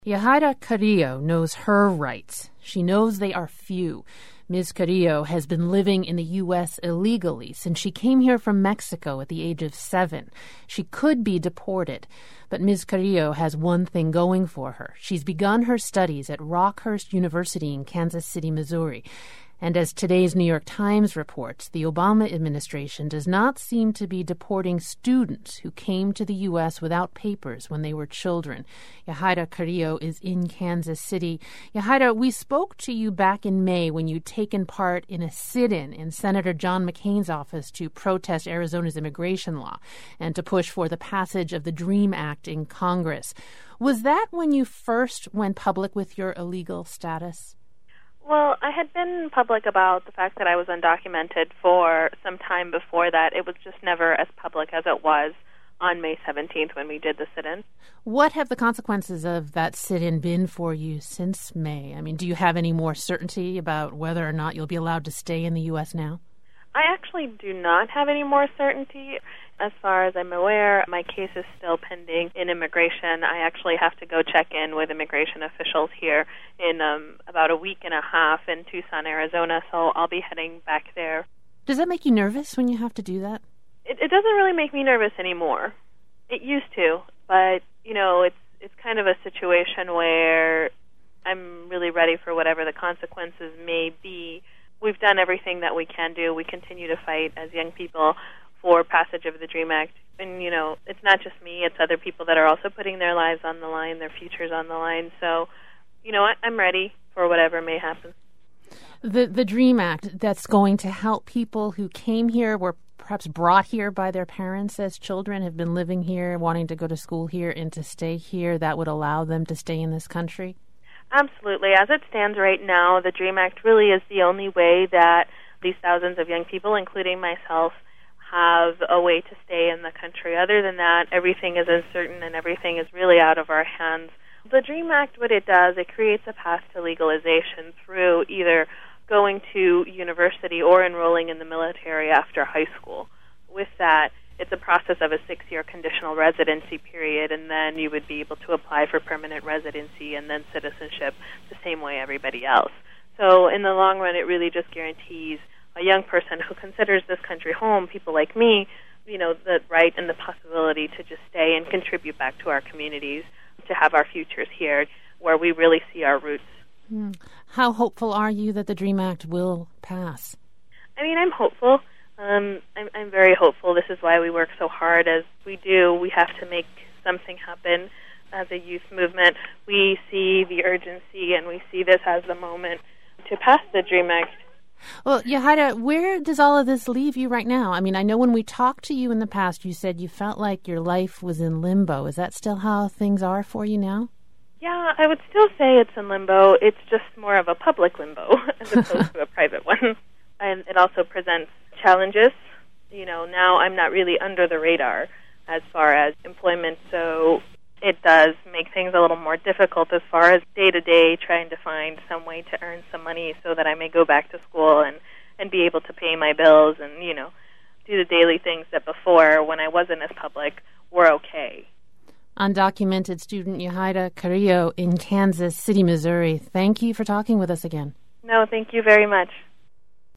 Yahaira Carrillo knows her rights. She knows they are few. Ms. Carrillo has been living in the U.S. illegally since she came here from Mexico at the age of 7. She could be deported, but Ms. Carrillo has one thing going for her. She's begun her studies at Rockhurst University in Kansas City, Missouri. And as today's New York Times reports, the Obama administration does not seem to be deporting students who came to the U.S. without papers when they were children. Yahaira Carrillo is in Kansas City. Yahaira, we spoke to you back in May when you'd taken part in a sit-in in Senator John McCain's office to protest Arizona's immigration law and to push for the passage of the DREAM Act in Congress. Was that when you first went public with your illegal status? Well, I had been public about the fact that I was undocumented for some time before that. It was just never as public as it was on May 17th when we did the sit-in. What have the consequences of that sit-in been for you since May? I mean, do you have any more certainty about whether or not you'll be allowed to stay in the U.S. now? I actually do not have any more certainty. As far as I'm aware, my case is still pending in immigration. I actually have to go check in with immigration officials here in about a week and a half in Tucson, Arizona, so I'll be heading back there. Does that make you nervous when you have to do that? It doesn't really make me nervous anymore. It used to, but, you know, it's kind of a situation where I'm really ready for whatever the consequences may be. We've done everything that we can do. We continue to fight as young people for passage of the DREAM Act. And, you know, it's not just me. It's other people that are also putting their lives on the line, their futures on the line. So, you know, I'm ready for whatever may happen. The DREAM Act, that's going to help people who came here, were perhaps brought here by their parents as children, have been living here, wanting to go to school here and to stay here, that would allow them to stay in this country? Absolutely. As it stands right now, the DREAM Act really is the only way that these thousands of young people, including myself, have a way to stay in the country. Other than that, everything is uncertain and everything is really out of our hands. The DREAM Act, what it does, it creates a path to legalization through either going to university or enrolling in the military after high school. With that, it's a process of a 6-year conditional residency period, and then you would be able to apply for permanent residency and then citizenship the same way everybody else. So in the long run, it really just guarantees a young person who considers this country home, people like me, you know, the right and the possibility to just stay and contribute back to our communities, to have our futures here where we really see our roots. How hopeful are you that the DREAM Act will pass? I mean, I'm hopeful. I'm very hopeful. This is why we work so hard as we do. We have to make something happen as a youth movement. We see the urgency and we see this as the moment to pass the DREAM Act. Well, Yahaira, where does all of this leave you right now? I mean, I know when we talked to you in the past, you said you felt like your life was in limbo. Is that still how things are for you now? Yeah, I would still say it's in limbo. It's just more of a public limbo as opposed to a private one. And it also presents challenges. You know, now I'm not really under the radar as far as employment, so it does make things a little more difficult as far as day-to-day trying to find some way to earn some money so that I may go back to school and be able to pay my bills and, you know, do the daily things that before, when I wasn't as public, were okay. Undocumented student Yahaira Carrillo in Kansas City, Missouri. Thank you for talking with us again. No, thank you very much.